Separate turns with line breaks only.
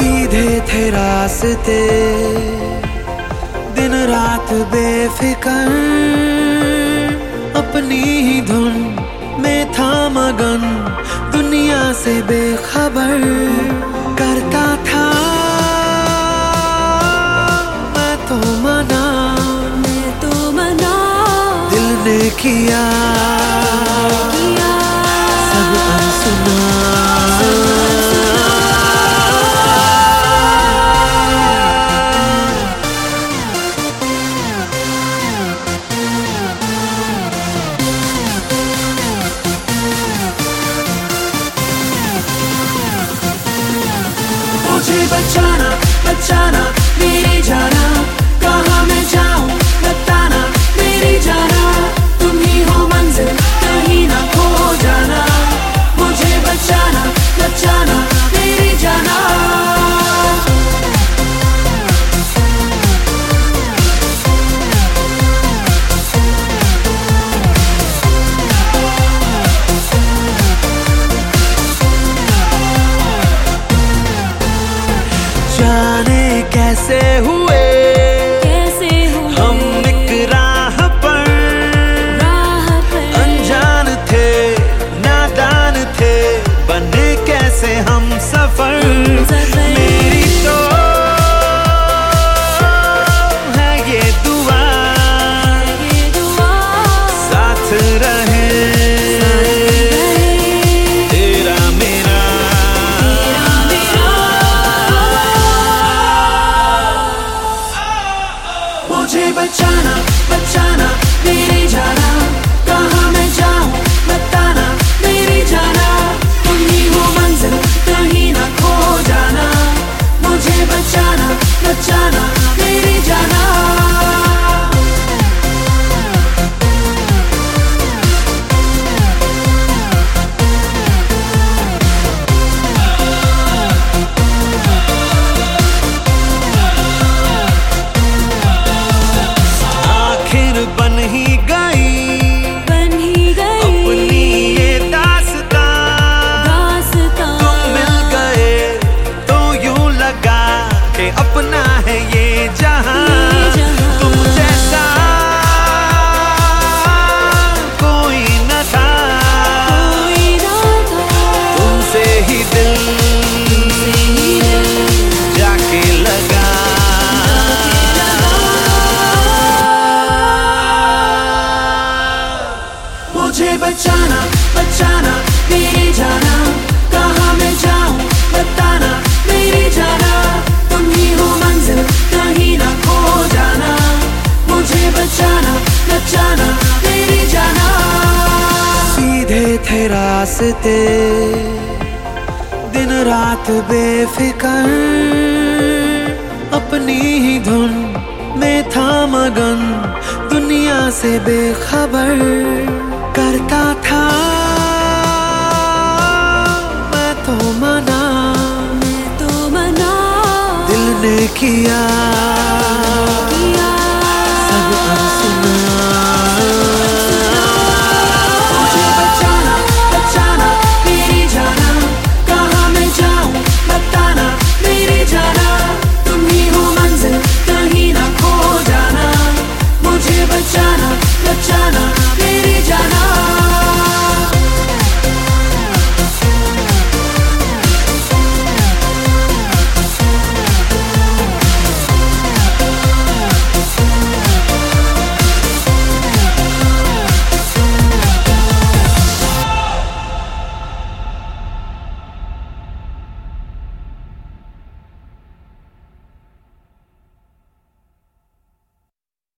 सीधे थे रास्ते, दिन रात बेफिकर, अपनी ही धुन में था मगन, दुनिया से बेखबर। करता था मैं तो मना, दिल ने किया सब अनसुना।
मुझे बचाना बचाना मेरी जाना, कहाँ मैं जाऊँ बताना मेरी जाना, तुम ही हो मंजिल कहीं ना खो जाना। मुझे बचाना बचाना मेरी जाना।
जाने कैसे हुए हम एक राह पर, अनजान थे नादान थे, बने कैसे हम सफर। मेरी तो है ये दुआ साथ रहे तेरा मेरा।
मुझे बचाना बचाना मेरी जाना, कहाँ मैं जाऊँ बताना मेरी जाना, तुम ही हो मंजिल कहीं ना खो जाना। मुझे बचाना बचाना मेरी जाना।
बन ही गई अपनी ये दास्तां, तुम मिल गए तो यूं लगा कि अपना है ये जहां। तुम जैसा कोई न था, तुमसे ही दिल जाके लगा।
मुझे बचाना बचाना मेरी जाना, कहाँ मैं जाऊँ बताना मेरी जाना, तुम ही हो मंजिल कहीं ना खो जाना। मुझे बचाना बचाना मेरी जाना।
सीधे थे रास्ते, दिन रात बेफिकर, अपनी ही धुन में था मगन, दुनिया से बेखबर। करता था मैं तो मना, दिल ने किया